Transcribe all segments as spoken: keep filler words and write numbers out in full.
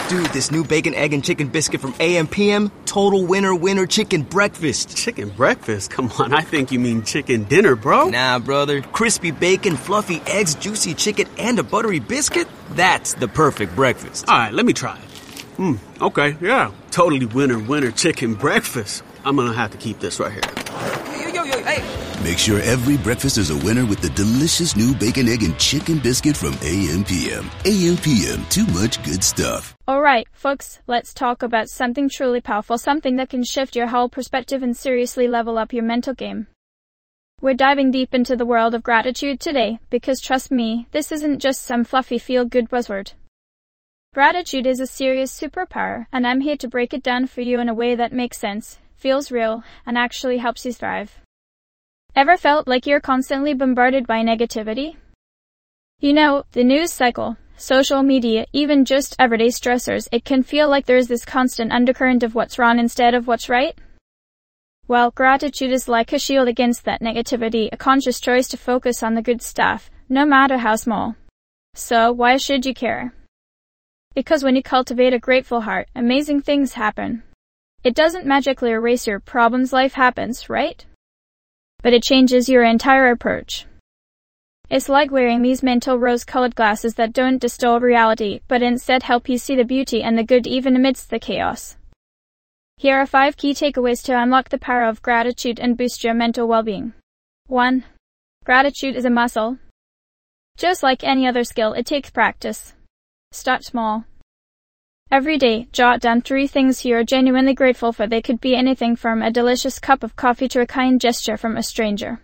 Dude, this new bacon, egg, and chicken biscuit from A M P M, total winner winner chicken breakfast. Chicken breakfast? Come on, I think you mean chicken dinner, bro. Nah, brother. Crispy bacon, fluffy eggs, juicy chicken, and a buttery biscuit? That's the perfect breakfast. All right, let me try it. Hmm, okay, yeah. Totally winner winner chicken breakfast. I'm gonna have to keep this right here. Yo, yo, yo, hey. Make sure every breakfast is a winner with the delicious new bacon, egg, and chicken biscuit from A M P M. A M P M, too much good stuff. Alright, folks, let's talk about something truly powerful, something that can shift your whole perspective and seriously level up your mental game. We're diving deep into the world of gratitude today, because trust me, this isn't just some fluffy feel-good buzzword. Gratitude is a serious superpower, and I'm here to break it down for you in a way that makes sense, feels real, and actually helps you thrive. Ever felt like you're constantly bombarded by negativity? You know, the news cycle, social media, even just everyday stressors, it can feel like there's this constant undercurrent of what's wrong instead of what's right. Well, gratitude is like a shield against that negativity, a conscious choice to focus on the good stuff, no matter how small. So, why should you care? Because when you cultivate a grateful heart, amazing things happen. It doesn't magically erase your problems, life happens, right? But it changes your entire approach. It's like wearing these mental rose-colored glasses that don't distort reality, but instead help you see the beauty and the good even amidst the chaos. Here are five key takeaways to unlock the power of gratitude and boost your mental well-being. one. Gratitude is a muscle. Just like any other skill, it takes practice. Start small. Every day, jot down three things you're genuinely grateful for. They could be anything from a delicious cup of coffee to a kind gesture from a stranger.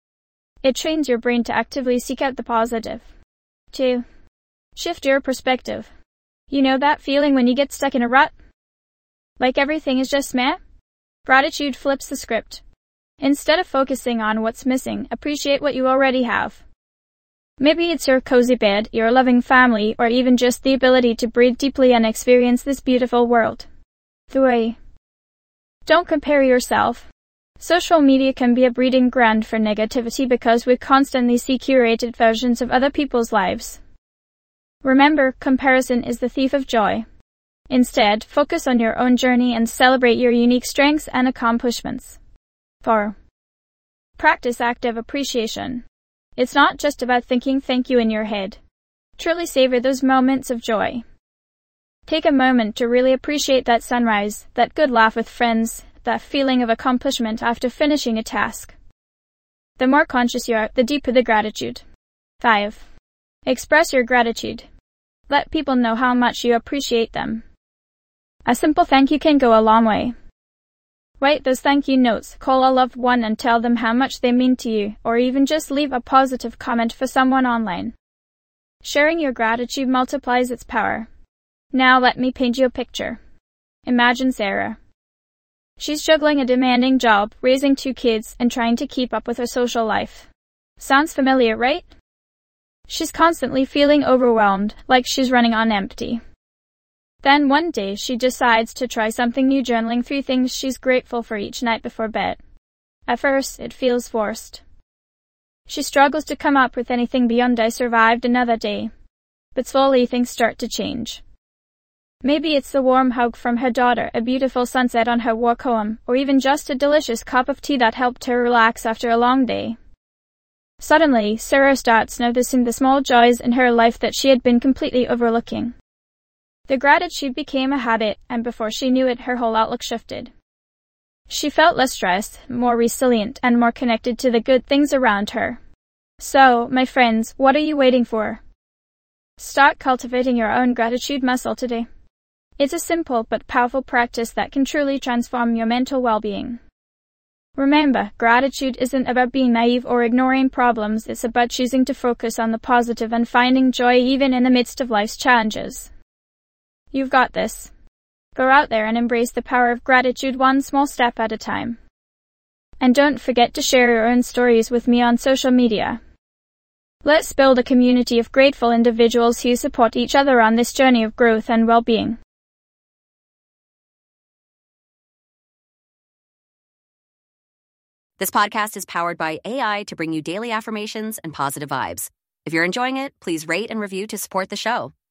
It trains your brain to actively seek out the positive. two. Shift your perspective. You know that feeling when you get stuck in a rut? Like everything is just meh? Gratitude flips the script. Instead of focusing on what's missing, appreciate what you already have. Maybe it's your cozy bed, your loving family, or even just the ability to breathe deeply and experience this beautiful world. three. Don't compare yourself. Social media can be a breeding ground for negativity because we constantly see curated versions of other people's lives. Remember, comparison is the thief of joy. Instead, focus on your own journey and celebrate your unique strengths and accomplishments. four. Practice active appreciation. It's not just about thinking thank you in your head. Truly savor those moments of joy. Take a moment to really appreciate that sunrise, that good laugh with friends, that feeling of accomplishment after finishing a task. The more conscious you are, the deeper the gratitude. five. Express your gratitude. Let people know how much you appreciate them. A simple thank you can go a long way. Write those thank you notes, call a loved one and tell them how much they mean to you, or even just leave a positive comment for someone online. Sharing your gratitude multiplies its power. Now let me paint you a picture. Imagine Sarah. She's juggling a demanding job, raising two kids, and trying to keep up with her social life. Sounds familiar, right? She's constantly feeling overwhelmed, like she's running on empty. Then one day she decides to try something new, journaling three things she's grateful for each night before bed. At first, it feels forced. She struggles to come up with anything beyond "I survived another day." But slowly things start to change. Maybe it's the warm hug from her daughter, a beautiful sunset on her walk home, or even just a delicious cup of tea that helped her relax after a long day. Suddenly, Sarah starts noticing the small joys in her life that she had been completely overlooking. The gratitude became a habit, and before she knew it, her whole outlook shifted. She felt less stressed, more resilient, and more connected to the good things around her. So, my friends, what are you waiting for? Start cultivating your own gratitude muscle today. It's a simple but powerful practice that can truly transform your mental well-being. Remember, gratitude isn't about being naive or ignoring problems. It's about choosing to focus on the positive and finding joy even in the midst of life's challenges. You've got this. Go out there and embrace the power of gratitude one small step at a time. And don't forget to share your own stories with me on social media. Let's build a community of grateful individuals who support each other on this journey of growth and well-being. This podcast is powered by A I to bring you daily affirmations and positive vibes. If you're enjoying it, please rate and review to support the show.